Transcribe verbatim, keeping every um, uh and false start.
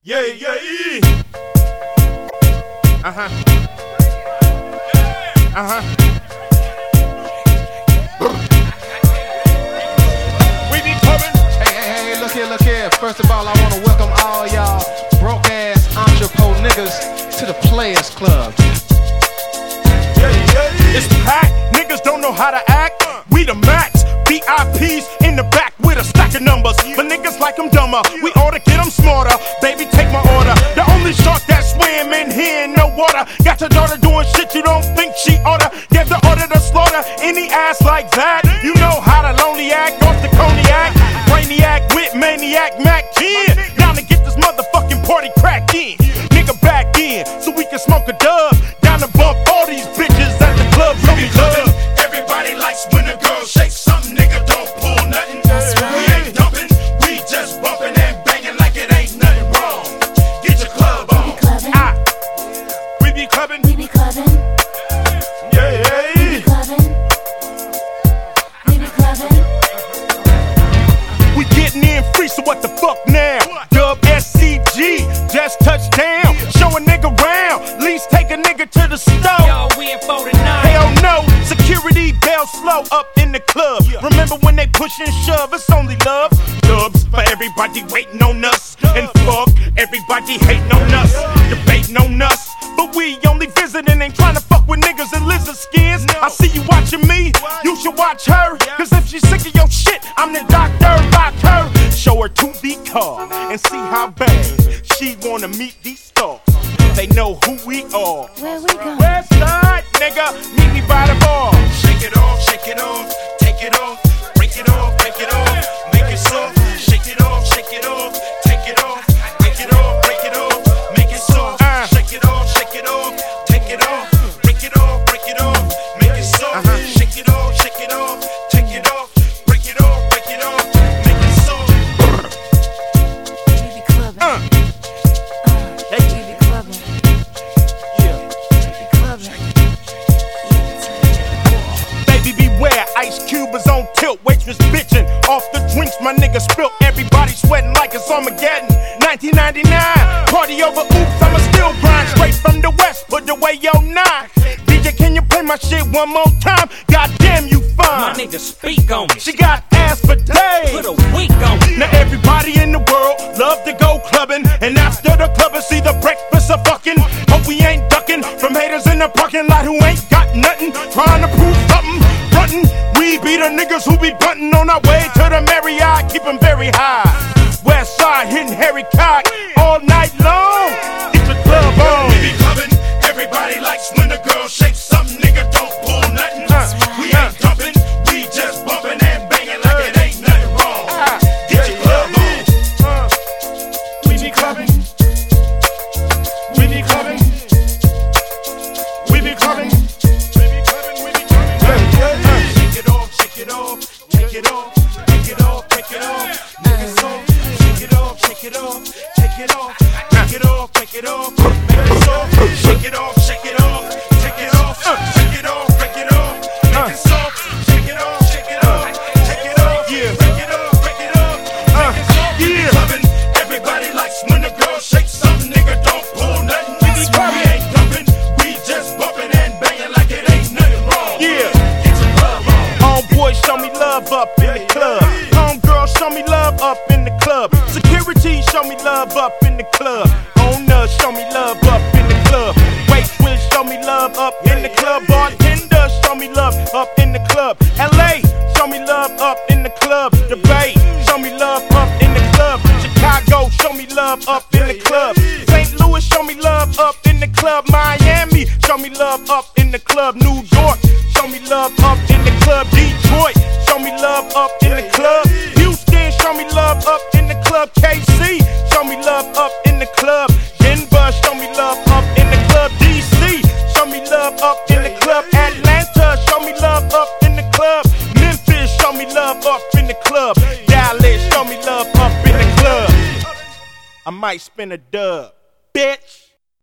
Yeah, yeah. Uh-huh. Uh-huh. We be coming. Hey, hey, hey, look here, look here. First of all, I want to welcome all y'all broke-ass entrepreneur niggas to the Players Club. Yeah, yeah. It's packed. Niggas don't know how to act. We the max. V I Ps in the back with a stack of numbers. But niggas like them dumber. We oughta get them smarter. Baby, take my order. The only shark that swim in here in no water. Got your daughter doing shit you don't think she oughta. Give the order to slaughter any ass like that. You know how to lonely act off the cognac. Brainiac with maniac Mac ten. Down to get this motherfucking party cracked in. Nigga back in so we can smoke a dub. Down to bump all these bitches at the club. So we love. Everybody likes when a girl shakes something, nigga don't pull nothing. That's right. We ain't dumping, we just bumping and banging like it ain't nothing wrong. Get your club on. Ah. We be clubbing. We be clubbing. Yeah, yeah. We be clubbing. We be clubbing. We getting in free, so what the fuck now? Dub S C G, just touched down. Show a nigga round, least take a nigga to the stove. Yo, we in forty-nine. Hell no, security bell slow up in the club. Remember when they push and shove, it's only love. Dubs for everybody waiting on us. And fuck everybody hating on us, debating on us. But we only visiting, ain't trying to fuck with niggas in lizard skins. I see you watching me, you should watch her. Cause if she's sick of your shit, I'm the doctor, lock her. Show her to the car and see how bad she wanna meet these stars. They know who we are. Where we going? West side, nigga, meet me by the bar. Shake it off, shake it off, take it off, break it off, break it off, make it soft. Shake it off, shake it off, take it off, break it off, break it off, make it soft. Uh. Shake it off, shake it off, take it off, break it off, break it off, make it soft. Uh-huh. Shake it off, shake it off, take it off, break it off, break it off, make it soft. We be clubbing. Uh. Uh, Hey. we be clubbing. Yeah. We be clubbing. Baby, beware, Ice Cube is on tilt. Waitress bitchin' off the drinks, my nigga spilt. Everybody sweating like it's Armageddon. nineteen ninety-nine, party over oops, I'ma still grind. Straight from the west, put away your nine. D J, can you play my shit one more time? Goddamn, you My fine. nigga, speak on me. She got ass for days. Put a week on me. Now everybody in the world love to go clubbing, and after the club is either breakfast or fucking. Hope we ain't ducking from haters in the parking lot who ain't got nothing, trying to prove something, frontin'. We be the niggas who be buntin' on our way to the Marriott, keep 'em very high. West side hitting Harry Cock all night long. Get your club on. We be clubbing, everybody likes when a girl shakes something, nigga don't pull nothing. We ain't dumping, we just bumping and banging like it ain't nothing wrong. Get your club on. Uh, we be clubbing. We be clubbing. We be clubbing. We be clubbing. We be clubbing. Yeah, yeah, yeah. Shake it off, shake it off, take it off, take it off, take it off, make it soft. Shake it off, shake it off, take it off, take it off, take it off, make it soft. Shake it off, shake it off, take it off, shake it off, break it off, make it soft. Shake it off, shake it off, take it off, Yeah. break it off, break it off, make it soft. We be yeah. clubbing, everybody likes when a girl shakes something, nigga don't pull nothing. We be clubbing. We ain't dumping, we just bumping and banging like it ain't nothing wrong. Yeah. Get your club on. Homeboy, show me love up in the club. Homegirl, show me love up in the club. Security, show me love up in the club. Owner, show me love up in the club. Waitress, show me love up in the club. Bartender, show me love up in the club. L A, show me love up in the club. The Bay, show me love up in the club. Chicago, show me love up in the club. Saint Louis, show me love up in the club. Miami, show me love up in the club. New York, show me love up in the club. Detroit, show me love up in the club. Houston, show me love up in the club. K C, show me love up in the club. Denver, show me love up in the club. D C, show me love up in the club. Atlanta, show me love up in the club. Memphis, show me love up in the club. Dallas, show me love up in the club. I might spin a dub, bitch.